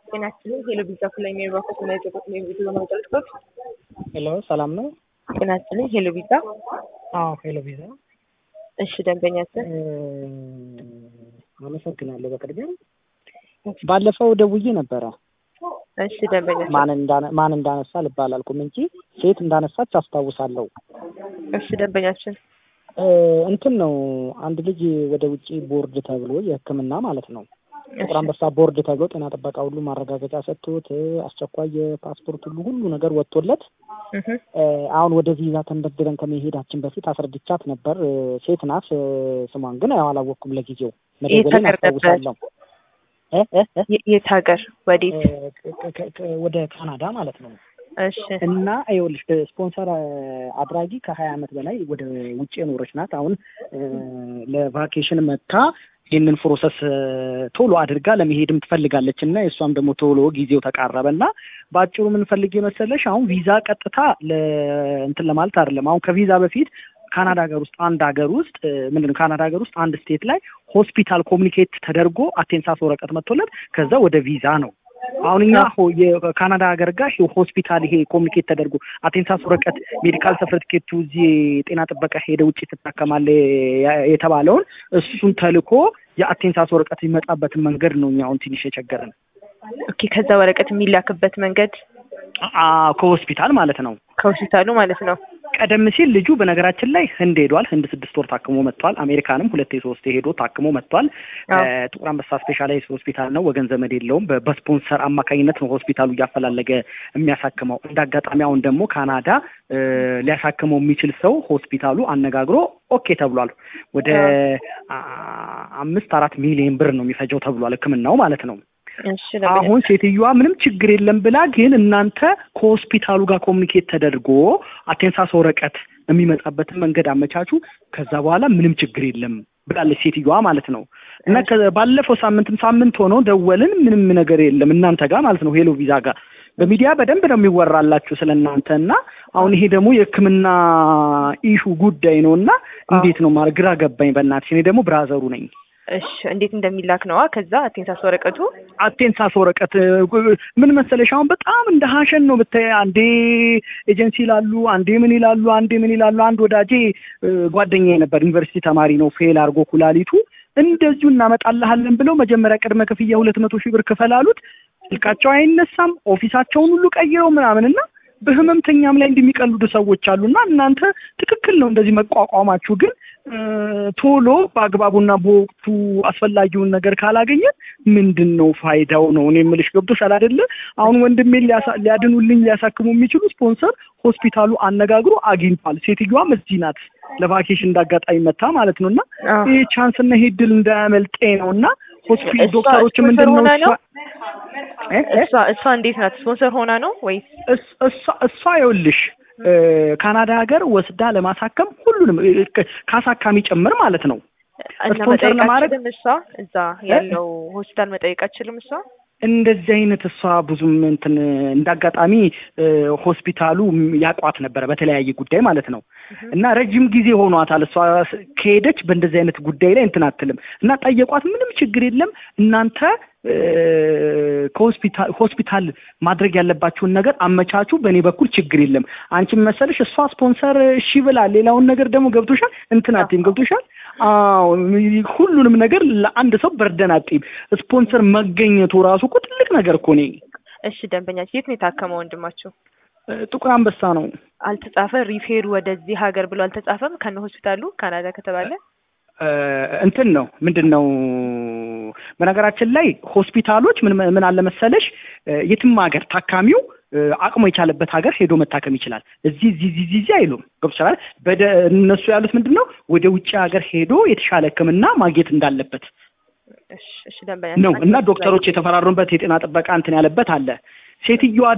ጤናችንን ሄሎ ቪዛ ፍላይ የሚባከት እና የጠቁት ነው ቪዛ ለማውጣት ሄሎ ሰላም ነው። ጤናችንን ሄሎ ቪዛ ሄሎ ቪዛ። እሺ ደንበኛችን አመሰግናለሁ። በቅድሚያ ባለፈው ደውዬ ነበረ። እሺ ደንበኛችን ማን እንዳነሳ ልባላልኩም እንጂ ሴት እንዳነሳች አስታውሳለሁ። እሺ ደንበኛችን እንትን ነው አንድ ልጅ ወደ ውጪ ቦርድ ተብሎ የሕክምና ማለት ነው ጥቁር አንበሳ ቦርድ ተብሎ ጤና ጥበቃ ሁሉ ማረጋገጫ ሰጥቶት አስቸኳይ የፓስፖርት ሁሉ ነገር ወጥቶለት አሁን ወደ ቪዛ ተንደርድረን ከመሄዳችን በፊት አስረድቻት ነበር። ሴት ናት። ስሟን ግን አላወቅኩም ለጊዜው። መደወሌን አስታውሳለሁ። የት ሀገር? ወዴት? ወደ ካናዳ ማለት ነው። እሺ። እና ይኸውልሽ ስፖንሰር አድራጊ ከ20 ዓመት በላይ ወደ ውጭ የኖረች ናት። አሁን ለቫኬሽን መጥታ ይህንን ፕሮሰስ ቶሎ አድርጋ ለመሄድም ትፈልጋለች እና የእሷም ደግሞ ቶሎ ጊዜው ተቃረበና በአጭሩ ምን ፈልጌ መሰለሽ አሁን ቪዛ ቀጥታ እንትን ለማለት አይደለም። አሁን ከቪዛ በፊት ካናዳ ሀገር ውስጥ ካናዳ ሀገር ውስጥ አንድ ስቴት ላይ ሆስፒታል ኮሚኒኬት ተደርጎ አቴንሳስ ወረቀት መጥቶለት ከዛ ወደ ቪዛ ነው። አሁን እኛ የካናዳ ሀገር ጋር ሆስፒታል ይሄ ኮሚኒኬት ተደርጎ አቴንሳስ ወረቀት ሜዲካል ሰርቲፊኬቱ እዚህ ጤና ጥበቃ ሄደ ውጪ ትታከማለህ የተባለውን እሱን ተልኮ የአቴንሳስ ወረቀት የሚመጣበትን መንገድ ነው እኛ አሁን ትንሽ የቸገረን። ኦኬ። ከዛ ወረቀት የሚላክበት መንገድ ከሆስፒታል ማለት ነው። ከሆስፒታሉ ማለት ነው። ቀደም ሲል ልጁ በነገራችን ላይ ህንድ ሄዷል። ህንድ 6 ወር ታክሞ መጥቷል። አሜሪካንም 2-3 ሄዶ ታክሞ መጥቷል። ጥቁር አንበሳ ስፔሻላይዝ ሆስፒታል ነው። ወገን ዘመድ የለውም። በስፖንሰር አማካኝነት ነው ሆስፒታሉ እያፈላለገ የሚያሳክመው። እንዳጋጣሚ አሁን ደግሞ ካናዳ ሊያሳክመው የሚችል ሰው ሆስፒታሉ አነጋግሮ ኦኬ ተብሏል። ወደ 5-4 ሚሊዮን ብር ነው የሚፈጀው ተብሏል ሕክምናው ማለት ነው። አሁን ሴትዮዋ ምንም ችግር የለም ብላ ግን እናንተ ከሆስፒታሉ ጋር ኮሚኒኬት ተደርጎ አቴንሳስ ወረቀት የሚመጣበትን መንገድ አመቻቹ፣ ከዛ በኋላ ምንም ችግር የለም ብላለች ሴትዮዋ ማለት ነው። እና ባለፈው ሳምንት ሆኖ ደወልን፣ ምንም ነገር የለም እናንተ ጋር ማለት ነው ሄሎ ቪዛ ጋር በሚዲያ በደንብ ነው የሚወራላችሁ ስለናንተና አሁን ይሄ ደግሞ የሕክምና ኢሹ ጉዳይ ነውና እንዴት ነው ማለት ግራ ገባኝ። በእናትሽ እኔ ደግሞ ብራዘሩ ነኝ። እሺ እንዴት እንደሚላክ ነው? ከዛ አቴንሳስ ወረቀት ምን መሰለሽ አሁን በጣም እንደ ሀሸን ነው ብታይ። አንዴ ኤጀንሲ ይላሉ፣ አንዴ ምን ይላሉ። አንድ ወዳጄ ጓደኛዬ ነበር፣ ዩኒቨርሲቲ ተማሪ ነው። ፌል አድርጎ ኩላሊቱ እንደዚሁ እናመጣልሃለን ብለው መጀመሪያ ቅድመ ክፍያ 200,000 ብር ክፈል አሉት። ስልካቸው አይነሳም፣ ኦፊሳቸውን ሁሉ ቀይረው ምናምንና በህመምተኛም ላይ እንደሚቀልዱ ሰዎች አሉና እናንተ ትክክል ነው እንደዚህ መቋቋማችሁ፣ ግን ቶሎ በአግባቡና በወቅቱ አስፈላጊውን ነገር ካላገኘ ምንድነው ፋይዳው ነው? እኔ የምልሽ ገብቶሻል አይደለ? አሁን ወንድሜን ሊያድኑልኝ ሊያሳክሙ የሚችሉ ስፖንሰር ሆስፒታሉ አነጋግሮ አግኝቷል። ሴትዮዋም እዚህ ናት ለቫኬሽን እንዳጋጣሚ መታ ማለት ነውና ይሄ ቻንስ እና ይሄ ድል እንዳያመልጠኝ ነውና ሆስፒታል ዶክተሮች ምንድነው እሷ እንዴት ናት? ስፖንሰር ሆና ነው ወይስ እሷ ይኸውልሽ ካናዳ ሀገር ወስዳ ለማሳከም ሁሉንም ካሳካሚ ጭምር ማለት ነው ስፖንሰር ለማድረግ እሷ እዛ ያለው ሆስፒታል መጠየቅ አትችልም። እሷ እንደዚህ አይነት እሷ ብዙም እንትን እንዳጋጣሚ ሆስፒታሉ ያቋት ነበረ በተለያየ ጉዳይ ማለት ነው እና ረጅም ጊዜ ሆኗታል። እሷ ከሄደች በእንደዚህ አይነት ጉዳይ ላይ እንትን አትልም እና ጠየቋት። ምንም ችግር የለም እናንተ ከሆስፒታል ማድረግ ያለባችሁን ነገር አመቻቹ፣ በእኔ በኩል ችግር የለም። አንቺም መሰለሽ እሷ ስፖንሰር እሺ ብላ ሌላውን ነገር ደግሞ ገብቶሻል እንትናትም ገብቶሻል። ሁሉንም ነገር ለአንድ ሰው በርደን አጥይብ ስፖንሰር መገኘቱ ራሱ እኮ ትልቅ ነገር እኮ ነው። እሺ ደንበኛችሁ የት ነው የታከመው ወንድማችሁ? ጥቁር አንበሳ ነው። አልተጻፈ ሪፌር ወደዚህ ሀገር ብሎ አልተጻፈም ከነ ሆስፒታሉ ካናዳ ከተባለ እንትን ነው ምንድነው? በነገራችን ላይ ሆስፒታሎች ምን አለ መሰለሽ የትም ሀገር ታካሚው አቅሙ የቻለበት ሀገር ሄዶ መታከም ይችላል። እዚህ አይሉም ገብቶሻል። እነሱ ያሉት ምንድነው ወደ ውጭ ሀገር ሄዶ የተሻለ ሕክምና ማግኘት እንዳለበት እሺ ደንበኛ ነው እና ዶክተሮች የተፈራሩበት የጤና ጥበቃ እንትን ያለበት አለ። ሴትዮዋ